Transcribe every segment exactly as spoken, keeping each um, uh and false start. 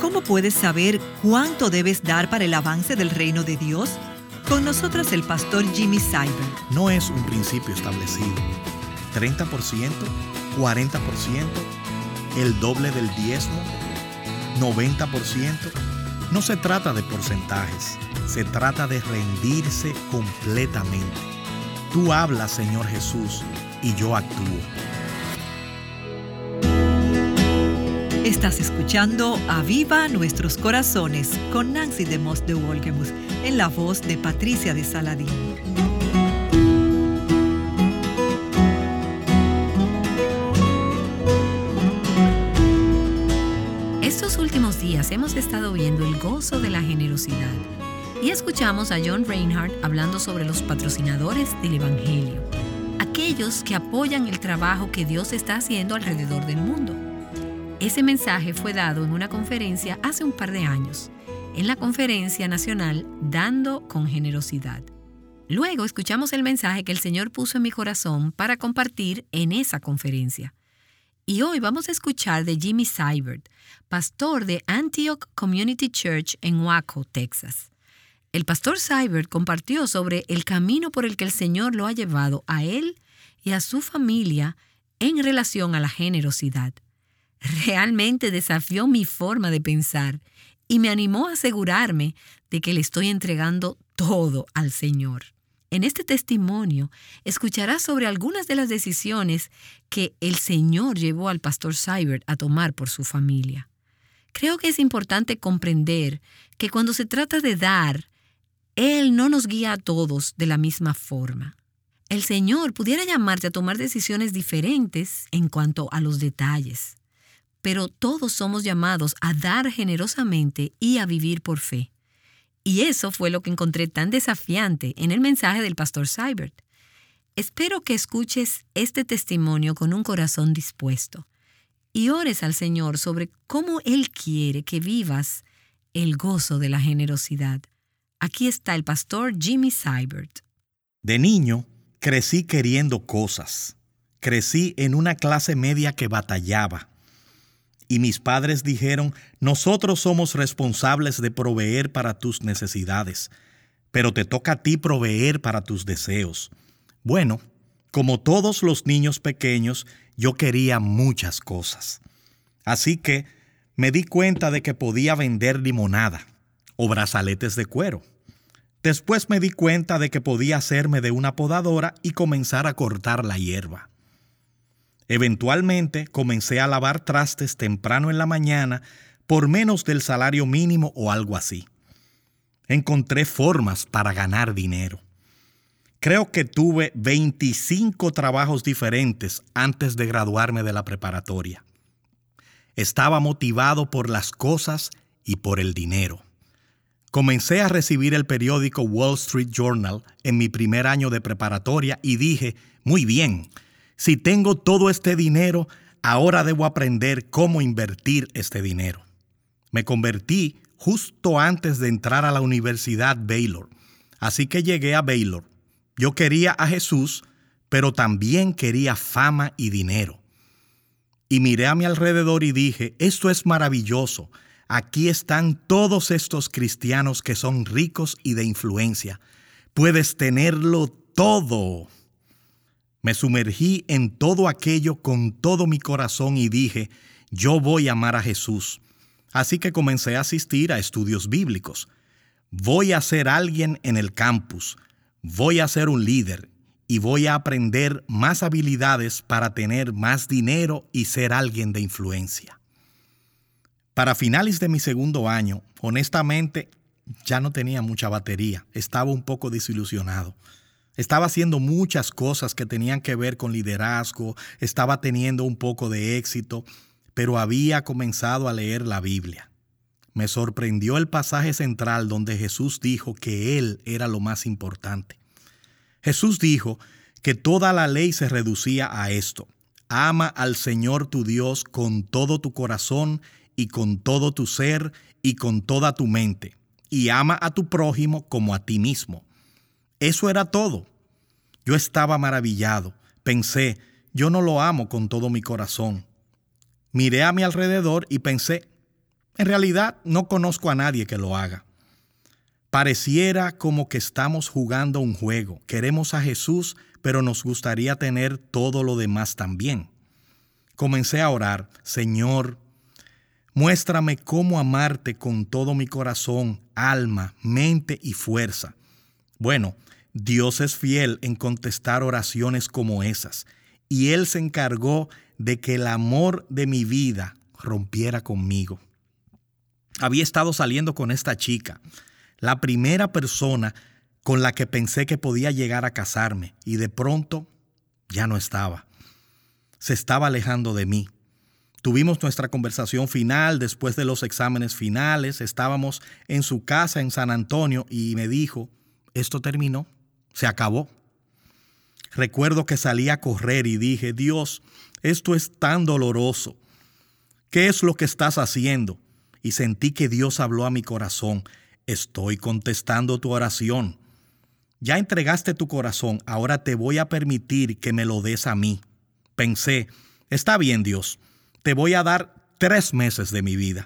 ¿Cómo puedes saber cuánto debes dar para el avance del reino de Dios? Con nosotros el pastor Jimmy Seibert. No es un principio establecido. treinta por ciento, cuarenta por ciento, el doble del diezmo, noventa por ciento. No se trata de porcentajes, se trata de rendirse completamente. Tú hablas, Señor Jesús, y yo actúo. Estás escuchando Aviva Nuestros Corazones con Nancy DeMoss de Wolgemus en la voz de Patricia de Saladín. Estos últimos días hemos estado viendo el gozo de la generosidad y escuchamos a John Reinhardt hablando sobre los patrocinadores del Evangelio, aquellos que apoyan el trabajo que Dios está haciendo alrededor del mundo. Ese mensaje fue dado en una conferencia hace un par de años, en la Conferencia Nacional Dando con Generosidad. Luego escuchamos el mensaje que el Señor puso en mi corazón para compartir en esa conferencia. Y hoy vamos a escuchar de Jimmy Seibert, pastor de Antioch Community Church en Waco, Texas. El pastor Seibert compartió sobre el camino por el que el Señor lo ha llevado a él y a su familia en relación a la generosidad. Realmente desafió mi forma de pensar y me animó a asegurarme de que le estoy entregando todo al Señor. En este testimonio escucharás sobre algunas de las decisiones que el Señor llevó al pastor Seibert a tomar por su familia. Creo que es importante comprender que cuando se trata de dar, Él no nos guía a todos de la misma forma. El Señor pudiera llamarte a tomar decisiones diferentes en cuanto a los detalles. Pero todos somos llamados a dar generosamente y a vivir por fe. Y eso fue lo que encontré tan desafiante en el mensaje del pastor Seibert. Espero que escuches este testimonio con un corazón dispuesto y ores al Señor sobre cómo Él quiere que vivas el gozo de la generosidad. Aquí está el pastor Jimmy Seibert. De niño, crecí queriendo cosas. Crecí en una clase media que batallaba. Y mis padres dijeron, nosotros somos responsables de proveer para tus necesidades, pero te toca a ti proveer para tus deseos. Bueno, como todos los niños pequeños, yo quería muchas cosas. Así que me di cuenta de que podía vender limonada o brazaletes de cuero. Después me di cuenta de que podía hacerme de una podadora y comenzar a cortar la hierba. Eventualmente comencé a lavar trastes temprano en la mañana por menos del salario mínimo o algo así. Encontré formas para ganar dinero. Creo que tuve veinticinco trabajos diferentes antes de graduarme de la preparatoria. Estaba motivado por las cosas y por el dinero. Comencé a recibir el periódico Wall Street Journal en mi primer año de preparatoria y dije, muy bien, si tengo todo este dinero, ahora debo aprender cómo invertir este dinero. Me convertí justo antes de entrar a la Universidad Baylor, así que llegué a Baylor. Yo quería a Jesús, pero también quería fama y dinero. Y miré a mi alrededor y dije, esto es maravilloso. Aquí están todos estos cristianos que son ricos y de influencia. Puedes tenerlo todo. Me sumergí en todo aquello con todo mi corazón y dije, yo voy a amar a Jesús. Así que comencé a asistir a estudios bíblicos. Voy a ser alguien en el campus. Voy a ser un líder y voy a aprender más habilidades para tener más dinero y ser alguien de influencia. Para finales de mi segundo año, honestamente, ya no tenía mucha batería. Estaba un poco desilusionado. Estaba haciendo muchas cosas que tenían que ver con liderazgo, estaba teniendo un poco de éxito, pero había comenzado a leer la Biblia. Me sorprendió el pasaje central donde Jesús dijo que Él era lo más importante. Jesús dijo que toda la ley se reducía a esto: ama al Señor tu Dios con todo tu corazón y con todo tu ser y con toda tu mente, y ama a tu prójimo como a ti mismo. Eso era todo. Yo estaba maravillado. Pensé, yo no lo amo con todo mi corazón. Miré a mi alrededor y pensé, En realidad, no conozco a nadie que lo haga. Pareciera como que estamos jugando un juego. Queremos a Jesús, pero nos gustaría tener todo lo demás también. Comencé a orar: Señor, muéstrame cómo amarte con todo mi corazón, alma, mente y fuerza. Bueno, Dios es fiel en contestar oraciones como esas, y Él se encargó de que el amor de mi vida rompiera conmigo. Había estado saliendo con esta chica, la primera persona con la que pensé que podía llegar a casarme, y de pronto ya no estaba. Se estaba alejando de mí. Tuvimos nuestra conversación final después de los exámenes finales. Estábamos en su casa en San Antonio y me dijo: esto terminó, se acabó. Recuerdo que salí a correr y dije: Dios, esto es tan doloroso. ¿Qué es lo que estás haciendo? Y sentí que Dios habló a mi corazón: estoy contestando tu oración. Ya entregaste tu corazón, ahora te voy a permitir que me lo des a mí. Pensé: está bien, Dios, te voy a dar tres meses de mi vida.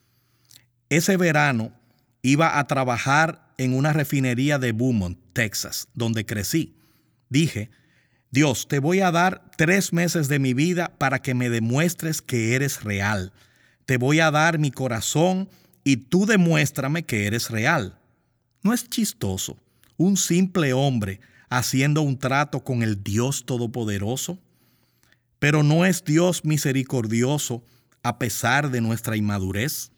Ese verano iba a trabajar en una refinería de Beaumont, Texas, donde crecí. Dije: Dios, te voy a dar tres meses de mi vida para que me demuestres que eres real. Te voy a dar mi corazón y tú demuéstrame que eres real. ¿No es chistoso un simple hombre haciendo un trato con el Dios Todopoderoso? Pero ¿no es Dios misericordioso a pesar de nuestra inmadurez?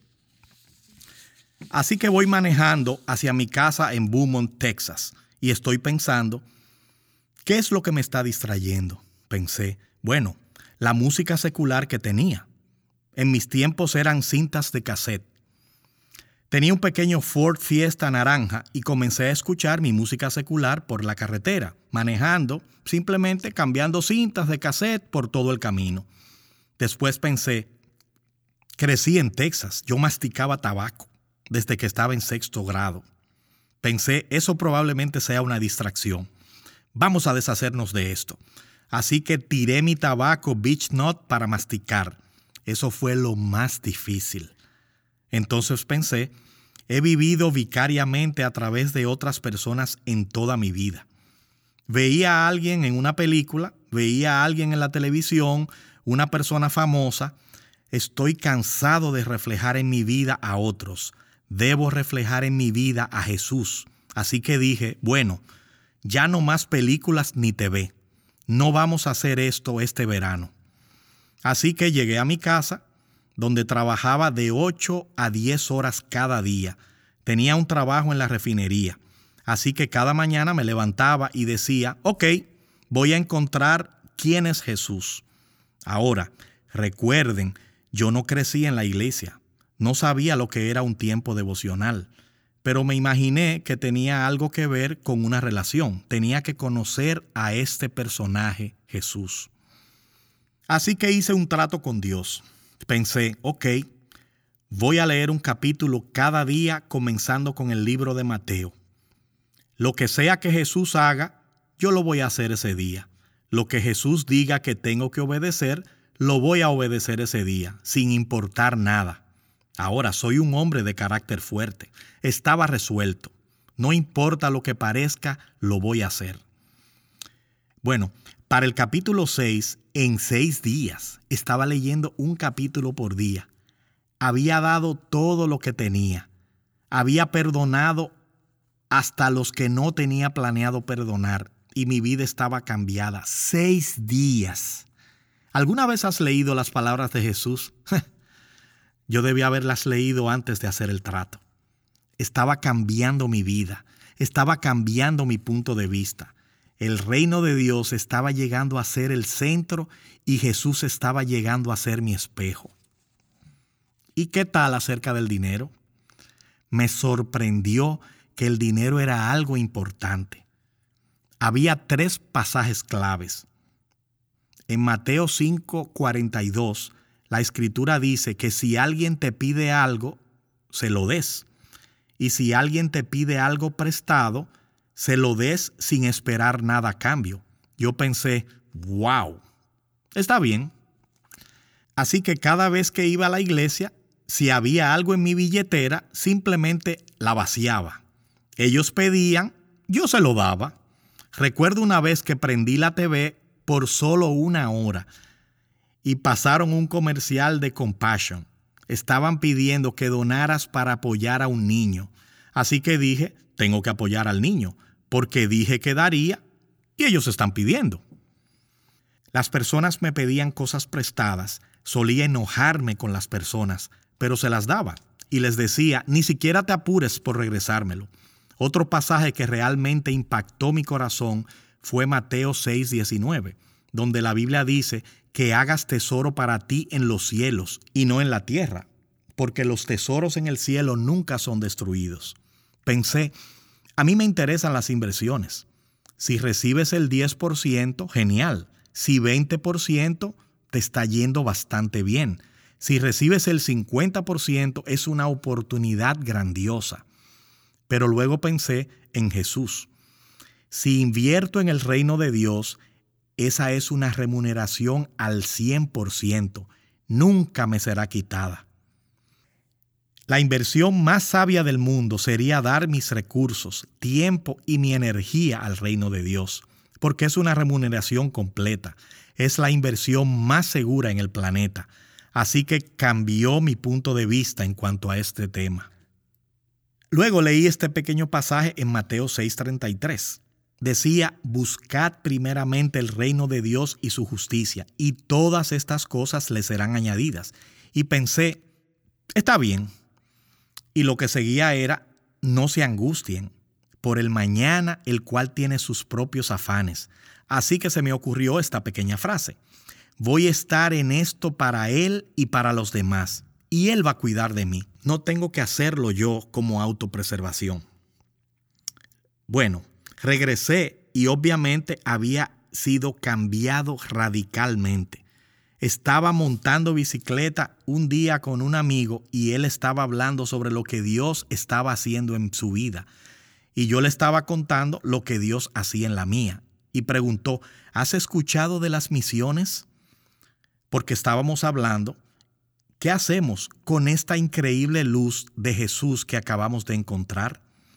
Así que voy manejando hacia mi casa en Beaumont, Texas, y estoy pensando: ¿qué es lo que me está distrayendo? Pensé: bueno, la música secular que tenía. En mis tiempos eran cintas de cassette. Tenía un pequeño Ford Fiesta naranja y comencé a escuchar mi música secular por la carretera, manejando, simplemente cambiando cintas de cassette por todo el camino. Después pensé: crecí en Texas, yo masticaba tabaco desde que estaba en sexto grado. Pensé: eso probablemente sea una distracción. Vamos a deshacernos de esto. Así que tiré mi tabaco Beach Nut para masticar. Eso fue lo más difícil. Entonces pensé: he vivido vicariamente a través de otras personas en toda mi vida. Veía a alguien en una película, veía a alguien en la televisión, una persona famosa. Estoy cansado de reflejar en mi vida a otros. Debo reflejar en mi vida a Jesús. Así que dije: bueno, ya no más películas ni T V. No vamos a hacer esto este verano. Así que llegué a mi casa, donde trabajaba de ocho a diez horas cada día. Tenía un trabajo en la refinería. Así que cada mañana me levantaba y decía: ok, voy a encontrar quién es Jesús. Ahora, recuerden, yo no crecí en la iglesia. No sabía lo que era un tiempo devocional. Pero me imaginé que tenía algo que ver con una relación. Tenía que conocer a este personaje, Jesús. Así que hice un trato con Dios. Pensé: ok, voy a leer un capítulo cada día comenzando con el libro de Mateo. Lo que sea que Jesús haga, yo lo voy a hacer ese día. Lo que Jesús diga que tengo que obedecer, lo voy a obedecer ese día, sin importar nada. Ahora soy un hombre de carácter fuerte. Estaba resuelto. No importa lo que parezca, lo voy a hacer. Bueno, para el capítulo seis, en seis días, estaba leyendo un capítulo por día. Había dado todo lo que tenía. Había perdonado hasta los que no tenía planeado perdonar. Y mi vida estaba cambiada. Seis días. ¿Alguna vez has leído las palabras de Jesús? Yo debía haberlas leído antes de hacer el trato. Estaba cambiando mi vida. Estaba cambiando mi punto de vista. El reino de Dios estaba llegando a ser el centro y Jesús estaba llegando a ser mi espejo. ¿Y qué tal acerca del dinero? Me sorprendió que el dinero era algo importante. Había tres pasajes claves. En Mateo cinco cuarenta y dos, la Escritura dice que si alguien te pide algo, se lo des. Y si alguien te pide algo prestado, se lo des sin esperar nada a cambio. Yo pensé: wow, está bien. Así que cada vez que iba a la iglesia, si había algo en mi billetera, simplemente la vaciaba. Ellos pedían, yo se lo daba. Recuerdo una vez que prendí la T V por solo una hora y pasaron un comercial de Compassion. Estaban pidiendo que donaras para apoyar a un niño. Así que dije, tengo que apoyar al niño, porque dije que daría y ellos están pidiendo. Las personas me pedían cosas prestadas. Solía enojarme con las personas, pero se las daba y les decía, ni siquiera te apures por regresármelo. Otro pasaje que realmente impactó mi corazón fue Mateo seis diecinueve, donde la Biblia dice que hagas tesoro para ti en los cielos y no en la tierra, porque los tesoros en el cielo nunca son destruidos. Pensé, a mí me interesan las inversiones. Si recibes el diez por ciento, genial. Si veinte por ciento, te está yendo bastante bien. Si recibes el cincuenta por ciento, es una oportunidad grandiosa. Pero luego pensé en Jesús. Si invierto en el reino de Dios, esa es una remuneración al cien por ciento. Nunca me será quitada. La inversión más sabia del mundo sería dar mis recursos, tiempo y mi energía al reino de Dios, porque es una remuneración completa. Es la inversión más segura en el planeta. Así que cambió mi punto de vista en cuanto a este tema. Luego leí este pequeño pasaje en Mateo seis treinta y tres. Decía, buscad primeramente el reino de Dios y su justicia, y todas estas cosas les serán añadidas. Y pensé, está bien. Y lo que seguía era, no se angustien por el mañana, el cual tiene sus propios afanes. Así que se me ocurrió esta pequeña frase. Voy a estar en esto para él y para los demás, y él va a cuidar de mí. No tengo que hacerlo yo como autopreservación. Bueno, regresé y obviamente había sido cambiado radicalmente. Estaba montando bicicleta un día con un amigo y él estaba hablando sobre lo que Dios estaba haciendo en su vida. Y yo le estaba contando lo que Dios hacía en la mía. Y preguntó, ¿has escuchado de las misiones? Porque estábamos hablando, ¿qué hacemos con esta increíble luz de Jesús que acabamos de encontrar?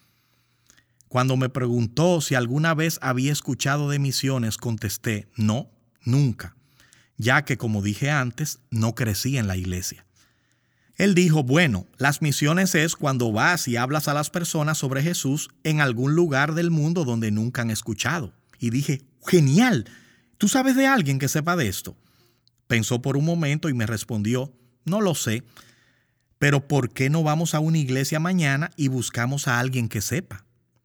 Cuando me preguntó si alguna vez había escuchado de misiones, contesté, no, nunca, ya que, como dije antes, no crecí en la iglesia. Él dijo, bueno, las misiones es cuando vas y hablas a las personas sobre Jesús en algún lugar del mundo donde nunca han escuchado. Y dije, genial, ¿tú sabes de alguien que sepa de esto? Pensó por un momento y me respondió, no lo sé, pero ¿por qué no vamos a una iglesia mañana y buscamos a alguien que sepa?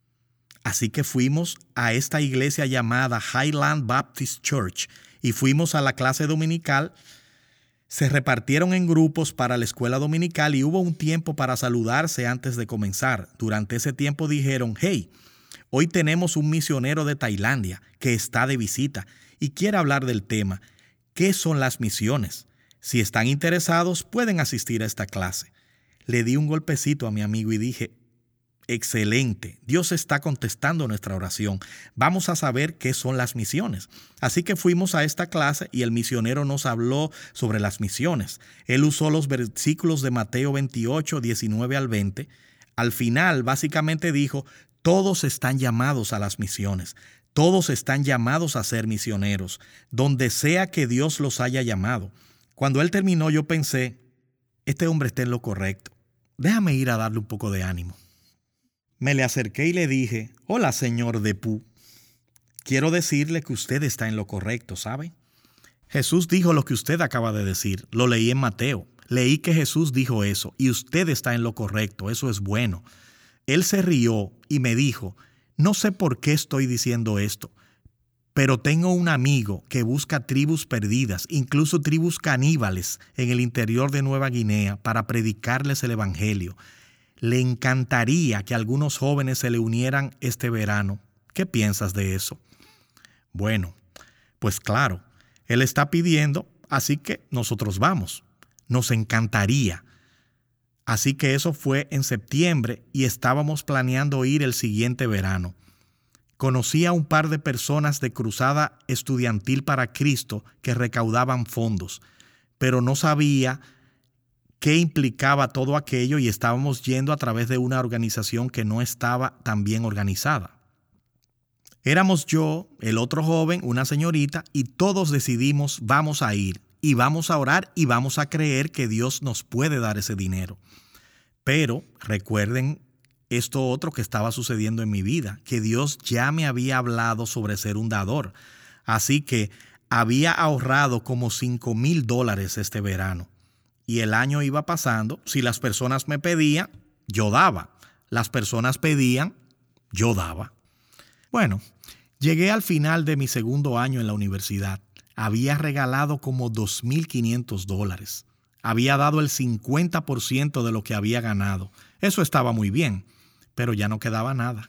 Así que fuimos a esta iglesia llamada Highland Baptist Church y fuimos a la clase dominical. Se repartieron en grupos para la escuela dominical y hubo un tiempo para saludarse antes de comenzar. Durante ese tiempo dijeron, hey, hoy tenemos un misionero de Tailandia que está de visita y quiere hablar del tema. ¿Qué son las misiones? Si están interesados, pueden asistir a esta clase. Le di un golpecito a mi amigo y dije, excelente, Dios está contestando nuestra oración. Vamos a saber qué son las misiones. Así que fuimos a esta clase y el misionero nos habló sobre las misiones. Él usó los versículos de Mateo veintiocho, diecinueve al veinte. Al final, básicamente dijo, todos están llamados a las misiones. Todos están llamados a ser misioneros, donde sea que Dios los haya llamado. Cuando él terminó, yo pensé, este hombre está en lo correcto. Déjame ir a darle un poco de ánimo. Me le acerqué y le dije, hola, señor Depu. Quiero decirle que usted está en lo correcto, ¿sabe? Jesús dijo lo que usted acaba de decir. Lo leí en Mateo. Leí que Jesús dijo eso y usted está en lo correcto. Eso es bueno. Él se rió y me dijo, no sé por qué estoy diciendo esto, pero tengo un amigo que busca tribus perdidas, incluso tribus caníbales en el interior de Nueva Guinea para predicarles el evangelio. Le encantaría que algunos jóvenes se le unieran este verano. ¿Qué piensas de eso? Bueno, pues claro, él está pidiendo, así que nosotros vamos. Nos encantaría. Así que eso fue en septiembre y estábamos planeando ir el siguiente verano. Conocí a un par de personas de Cruzada Estudiantil para Cristo que recaudaban fondos, pero no sabía qué implicaba todo aquello y estábamos yendo a través de una organización que no estaba tan bien organizada. Éramos yo, el otro joven, una señorita, y todos decidimos vamos a ir y vamos a orar y vamos a creer que Dios nos puede dar ese dinero. Pero recuerden esto otro que estaba sucediendo en mi vida, que Dios ya me había hablado sobre ser un dador. Así que había ahorrado como cinco mil dólares este verano. Y el año iba pasando, si las personas me pedían, yo daba. Las personas pedían, yo daba. Bueno, llegué al final de mi segundo año en la universidad. Había regalado como dos mil quinientos dólares. Había dado el cincuenta por ciento de lo que había ganado. Eso estaba muy bien, pero ya no quedaba nada.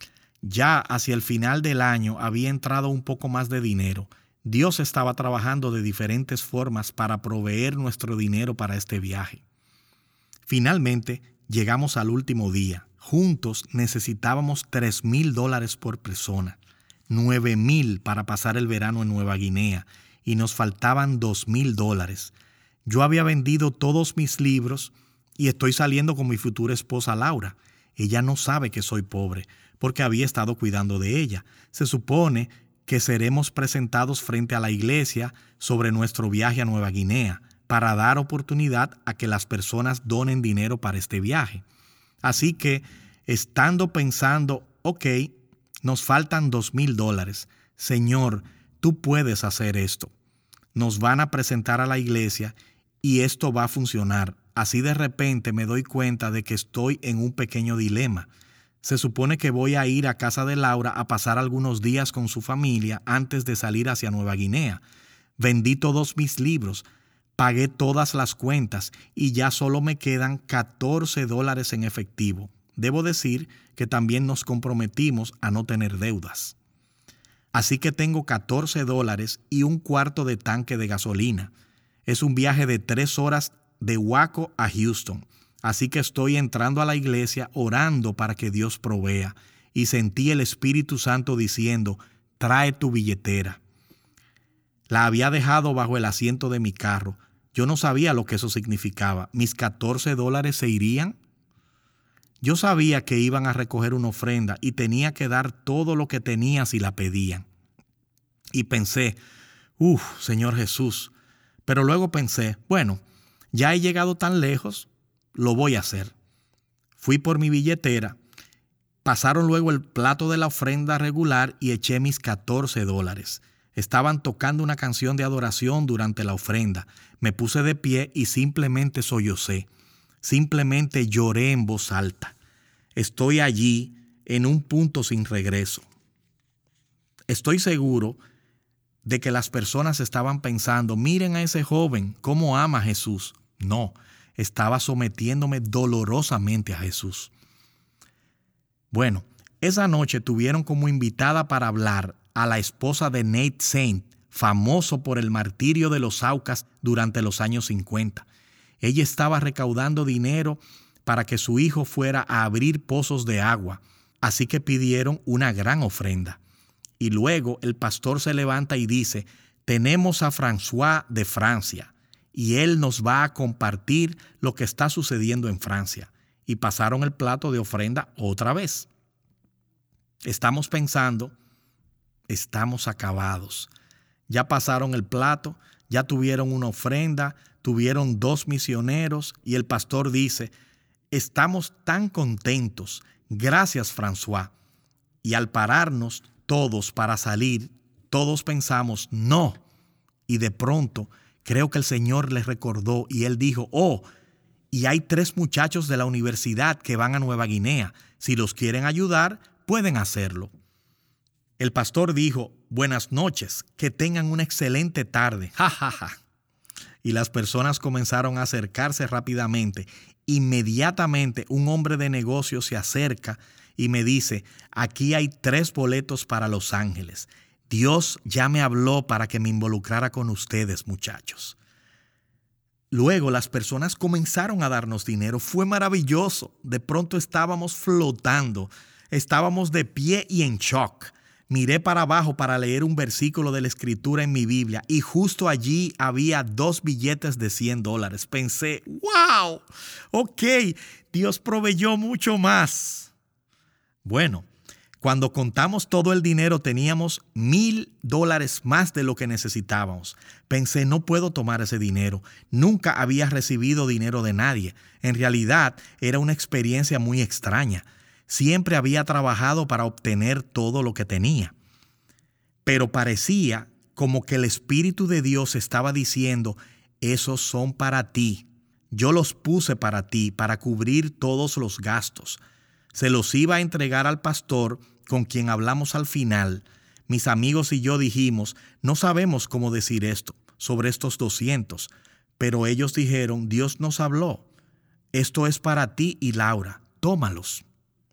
Ya hacia el final del año había entrado un poco más de dinero. Dios estaba trabajando de diferentes formas para proveer nuestro dinero para este viaje. Finalmente, llegamos al último día. Juntos necesitábamos tres mil dólares por persona, nueve mil para pasar el verano en Nueva Guinea y nos faltaban dos mil dólares. Yo había vendido todos mis libros y estoy saliendo con mi futura esposa Laura. Ella no sabe que soy pobre porque había estado cuidando de ella. Se supone que seremos presentados frente a la iglesia sobre nuestro viaje a Nueva Guinea para dar oportunidad a que las personas donen dinero para este viaje. Así que, estando pensando, ok, nos faltan dos mil dólares. Señor, tú puedes hacer esto. Nos van a presentar a la iglesia y esto va a funcionar. Así de repente me doy cuenta de que estoy en un pequeño dilema. Se supone que voy a ir a casa de Laura a pasar algunos días con su familia antes de salir hacia Nueva Guinea. Vendí todos mis libros. Pagué todas las cuentas y ya solo me quedan catorce dólares en efectivo. Debo decir que también nos comprometimos a no tener deudas. Así que tengo catorce dólares y un cuarto de tanque de gasolina. Es un viaje de tres horas de Waco a Houston. Así que estoy entrando a la iglesia orando para que Dios provea. Y sentí el Espíritu Santo diciendo, trae tu billetera. La había dejado bajo el asiento de mi carro. Yo no sabía lo que eso significaba. ¿Mis catorce dólares se irían? Yo sabía que iban a recoger una ofrenda y tenía que dar todo lo que tenía si la pedían. Y pensé, uff, Señor Jesús. Pero luego pensé, bueno, ya he llegado tan lejos, lo voy a hacer. Fui por mi billetera. Pasaron luego el plato de la ofrenda regular y eché mis catorce dólares. Estaban tocando una canción de adoración durante la ofrenda. Me puse de pie y simplemente sollocé. Simplemente lloré en voz alta. Estoy allí en un punto sin regreso. Estoy seguro de que las personas estaban pensando, miren a ese joven, cómo ama a Jesús. No, estaba sometiéndome dolorosamente a Jesús. Bueno, esa noche tuvieron como invitada para hablar a la esposa de Nate Saint, famoso por el martirio de los Aucas durante los años cincuenta. Ella estaba recaudando dinero para que su hijo fuera a abrir pozos de agua, así que pidieron una gran ofrenda. Y luego el pastor se levanta y dice, tenemos a François de Francia, y él nos va a compartir lo que está sucediendo en Francia. Y pasaron el plato de ofrenda otra vez. Estamos pensando, estamos acabados. Ya pasaron el plato, ya tuvieron una ofrenda, tuvieron dos misioneros y el pastor dice, estamos tan contentos, gracias François. Y al pararnos todos para salir, todos pensamos, no. Y de pronto creo que el Señor les recordó y él dijo, oh, y hay tres muchachos de la universidad que van a Nueva Guinea. Si los quieren ayudar, pueden hacerlo. El pastor dijo, buenas noches, que tengan una excelente tarde. Ja, ja, ja. Y las personas comenzaron a acercarse rápidamente. Inmediatamente un hombre de negocios se acerca y me dice, aquí hay tres boletos para Los Ángeles. Dios ya me habló para que me involucrara con ustedes, muchachos. Luego las personas comenzaron a darnos dinero. Fue maravilloso. De pronto estábamos flotando. Estábamos de pie y en shock. miré para abajo para leer un versículo de la Escritura en mi Biblia y justo allí había dos billetes de cien dólares. Pensé, wow, ok, Dios proveyó mucho más. Bueno, cuando contamos todo el dinero teníamos mil dólares más de lo que necesitábamos. Pensé, no puedo tomar ese dinero. Nunca había recibido dinero de nadie. En realidad era una experiencia muy extraña. Siempre había trabajado para obtener todo lo que tenía. Pero parecía como que el Espíritu de Dios estaba diciendo, esos son para ti. Yo los puse para ti, para cubrir todos los gastos. Se los iba a entregar al pastor con quien hablamos al final. Mis amigos y yo dijimos, no sabemos cómo decir esto sobre estos doscientos, pero ellos dijeron, Dios nos habló. Esto es para ti y Laura, tómalos.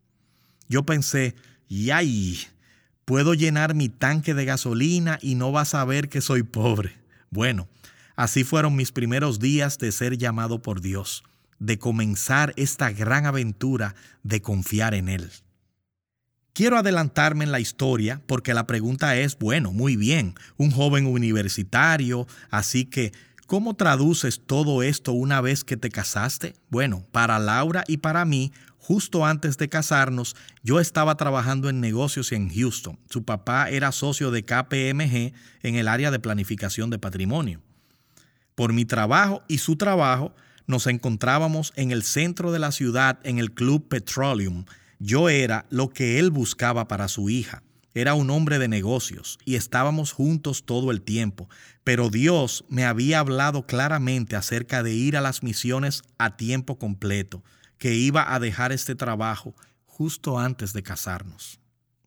Yo pensé, ¡yay! Puedo llenar mi tanque de gasolina y no vas a ver que soy pobre. Bueno, así fueron mis primeros días de ser llamado por Dios, de comenzar esta gran aventura de confiar en Él. Quiero adelantarme en la historia porque la pregunta es, bueno, muy bien, un joven universitario, así que, ¿cómo traduces todo esto una vez que te casaste? Bueno, para Laura y para mí, justo antes de casarnos, yo estaba trabajando en negocios en Houston. Su papá era socio de K P M G en el área de planificación de patrimonio. Por mi trabajo y su trabajo, nos encontrábamos en el centro de la ciudad en el Club Petroleum. Yo era lo que él buscaba para su hija. Era un hombre de negocios y estábamos juntos todo el tiempo. Pero Dios me había hablado claramente acerca de ir a las misiones a tiempo completo, que iba a dejar este trabajo justo antes de casarnos.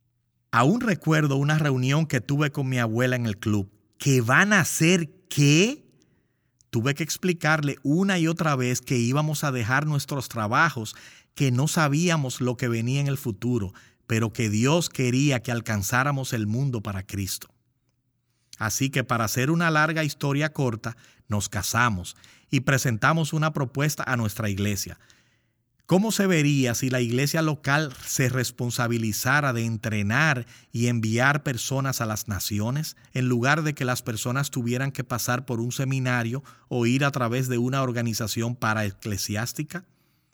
Aún recuerdo una reunión que tuve con mi abuela en el club. ¿Qué van a hacer qué? Tuve que explicarle una y otra vez que íbamos a dejar nuestros trabajos, que no sabíamos lo que venía en el futuro, pero que Dios quería que alcanzáramos el mundo para Cristo. Así que para hacer una larga historia corta, nos casamos y presentamos una propuesta a nuestra iglesia. ¿Cómo se vería si la iglesia local se responsabilizara de entrenar y enviar personas a las naciones, en lugar de que las personas tuvieran que pasar por un seminario o ir a través de una organización paraeclesiástica?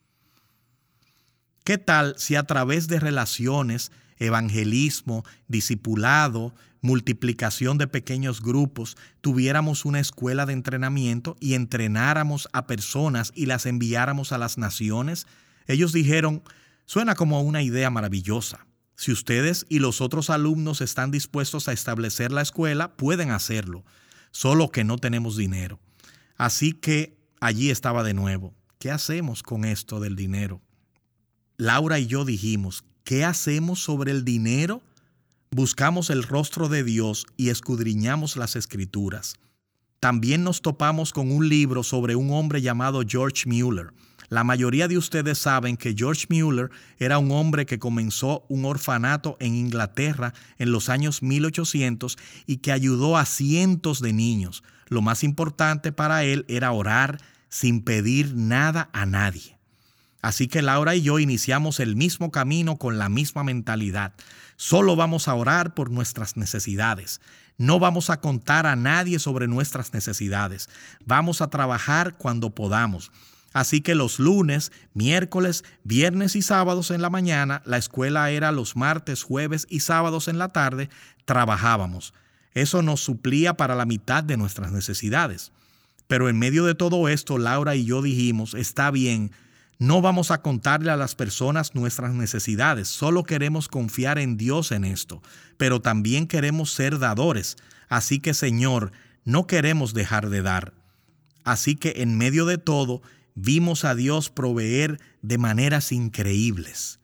¿Qué tal si a través de relaciones, evangelismo, discipulado, multiplicación de pequeños grupos, tuviéramos una escuela de entrenamiento y entrenáramos a personas y las enviáramos a las naciones? Ellos dijeron, suena como una idea maravillosa. Si ustedes y los otros alumnos están dispuestos a establecer la escuela, pueden hacerlo, solo que no tenemos dinero. Así que allí estaba de nuevo. ¿Qué hacemos con esto del dinero? Laura y yo dijimos, ¿qué hacemos sobre el dinero? Buscamos el rostro de Dios y escudriñamos las Escrituras. También nos topamos con un libro sobre un hombre llamado George Mueller. La mayoría de ustedes saben que George Mueller era un hombre que comenzó un orfanato en Inglaterra en los años mil ochocientos y que ayudó a cientos de niños. Lo más importante para él era orar sin pedir nada a nadie. Así que Laura y yo iniciamos el mismo camino con la misma mentalidad. Solo vamos a orar por nuestras necesidades. No vamos a contar a nadie sobre nuestras necesidades. Vamos a trabajar cuando podamos. Así que los lunes, miércoles, viernes y sábados en la mañana, la escuela era los martes, jueves y sábados en la tarde, trabajábamos. Eso nos suplía para la mitad de nuestras necesidades. Pero en medio de todo esto, Laura y yo dijimos, está bien, no vamos a contarle a las personas nuestras necesidades, solo queremos confiar en Dios en esto, pero también queremos ser dadores. Así que, Señor, no queremos dejar de dar. Así que en medio de todo, vimos a Dios proveer de maneras increíbles.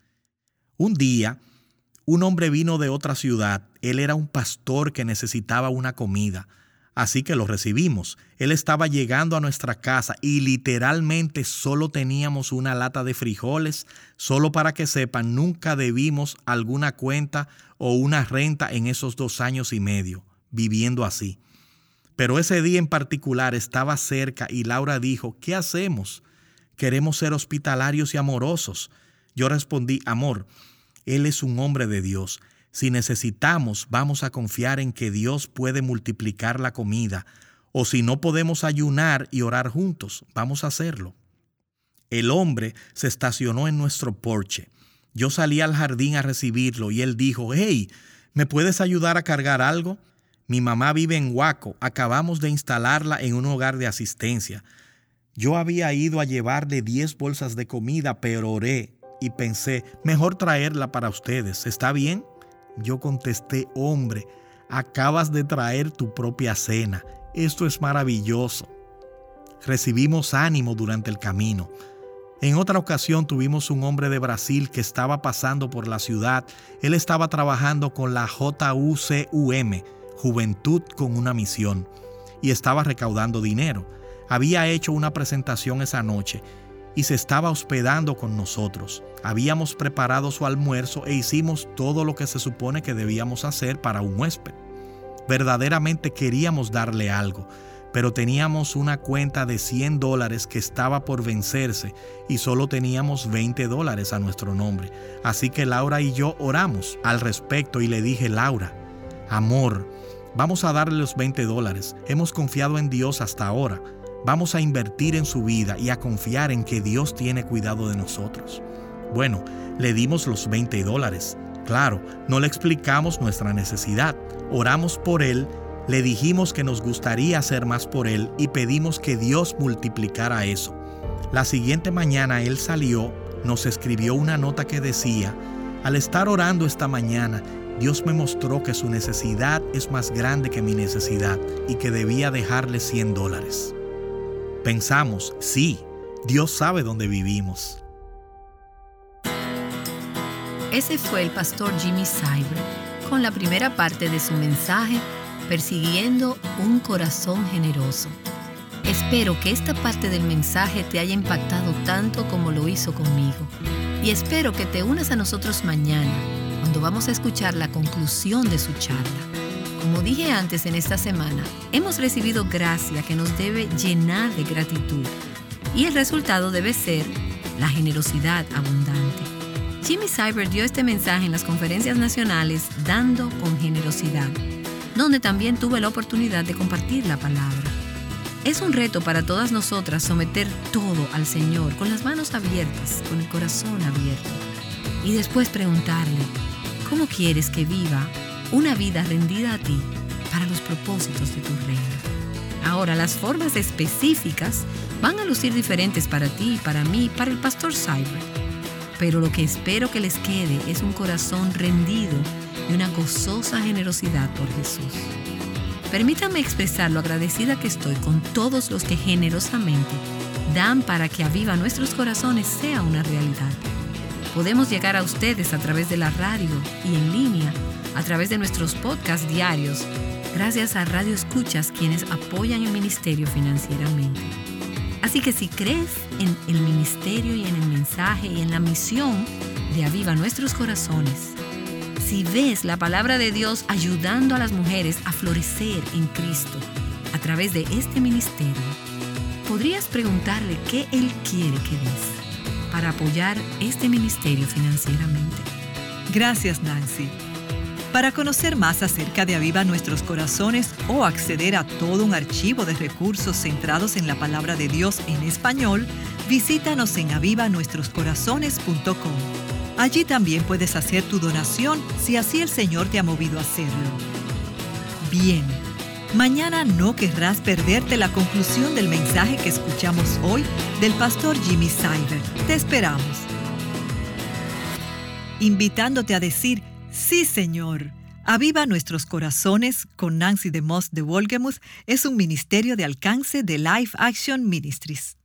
Un día, un hombre vino de otra ciudad. Él era un pastor que necesitaba una comida. Así que lo recibimos. Él estaba llegando a nuestra casa y literalmente solo teníamos una lata de frijoles. Solo para que sepan, nunca debimos alguna cuenta o una renta en esos dos años y medio, viviendo así. Pero ese día en particular estaba cerca y Laura dijo, ¿qué hacemos? Queremos ser hospitalarios y amorosos. Yo respondí, amor, él es un hombre de Dios. Si necesitamos, vamos a confiar en que Dios puede multiplicar la comida, o si no podemos ayunar y orar juntos, vamos a hacerlo. El hombre se estacionó en nuestro porche. Yo salí al jardín a recibirlo y él dijo, «Hey, ¿me puedes ayudar a cargar algo? Mi mamá vive en Waco. Acabamos de instalarla en un hogar de asistencia». Yo había ido a llevarle diez bolsas de comida, pero oré y pensé, mejor traerla para ustedes. ¿Está bien? Yo contesté, hombre, acabas de traer tu propia cena. Esto es maravilloso. Recibimos ánimo durante el camino. En otra ocasión tuvimos un hombre de Brasil que estaba pasando por la ciudad. Él estaba trabajando con la J U C U M, Juventud con una Misión, y estaba recaudando dinero. Había hecho una presentación esa noche y se estaba hospedando con nosotros. Habíamos preparado su almuerzo e hicimos todo lo que se supone que debíamos hacer para un huésped. Verdaderamente queríamos darle algo, pero teníamos una cuenta de cien dólares que estaba por vencerse y solo teníamos veinte dólares a nuestro nombre. Así que Laura y yo oramos al respecto y le dije, Laura, amor, vamos a darle los veinte dólares. Hemos confiado en Dios hasta ahora. Vamos a invertir en su vida y a confiar en que Dios tiene cuidado de nosotros. Bueno, le dimos los veinte dólares. Claro, no le explicamos nuestra necesidad. Oramos por él, le dijimos que nos gustaría hacer más por él y pedimos que Dios multiplicara eso. La siguiente mañana él salió, nos escribió una nota que decía, al estar orando esta mañana, Dios me mostró que su necesidad es más grande que mi necesidad y que debía dejarle cien dólares. Pensamos, sí, Dios sabe dónde vivimos. Ese fue el pastor Jimmy Cyber con la primera parte de su mensaje, Persiguiendo un corazón generoso. Espero que esta parte del mensaje te haya impactado tanto como lo hizo conmigo. Y espero que te unas a nosotros mañana, cuando vamos a escuchar la conclusión de su charla. Como dije antes en esta semana, hemos recibido gracia que nos debe llenar de gratitud. Y el resultado debe ser la generosidad abundante. Jimmy Cyber dio este mensaje en las conferencias nacionales Dando con Generosidad, donde también tuve la oportunidad de compartir la palabra. Es un reto para todas nosotras someter todo al Señor con las manos abiertas, con el corazón abierto, y después preguntarle, ¿cómo quieres que viva una vida rendida a ti para los propósitos de tu reino? Ahora, las formas específicas van a lucir diferentes para ti, para mí, para el pastor Cyber, pero lo que espero que les quede es un corazón rendido y una gozosa generosidad por Jesús. Permítanme expresar lo agradecida que estoy con todos los que generosamente dan para que Aviva Nuestros Corazones sea una realidad. Podemos llegar a ustedes a través de la radio y en línea, a través de nuestros podcasts diarios, gracias a Radio Escuchas, quienes apoyan el ministerio financieramente. Así que si crees en el ministerio y en el mensaje y en la misión de Aviva Nuestros Corazones, si ves la palabra de Dios ayudando a las mujeres a florecer en Cristo a través de este ministerio, podrías preguntarle qué Él quiere que des para apoyar este ministerio financieramente. Gracias, Nancy. Para conocer más acerca de Aviva Nuestros Corazones o acceder a todo un archivo de recursos centrados en la palabra de Dios en español, visítanos en aviva nuestros corazones punto com. Allí también puedes hacer tu donación si así el Señor te ha movido a hacerlo. Bien, mañana no querrás perderte la conclusión del mensaje que escuchamos hoy del pastor Jimmy Cyber. Te esperamos. Invitándote a decir, sí, Señor. Aviva Nuestros Corazones con Nancy DeMoss de Wolgemuth es un ministerio de alcance de Life Action Ministries.